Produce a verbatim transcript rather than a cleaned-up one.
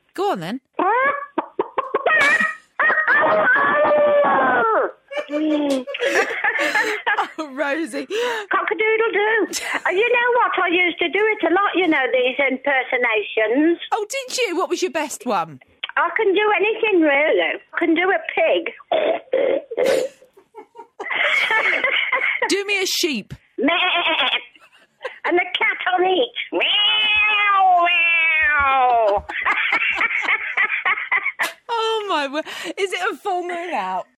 Go on then. Oh, Rosie. Cock-a-doodle-doo. Uh, you know what? I used to do it a lot, you know, these impersonations. Oh, did you? What was your best one? I can do anything, really. I can do a pig. Do me a sheep. And the cat on each. Meow, meow. Oh, my word. Is it a full moon out?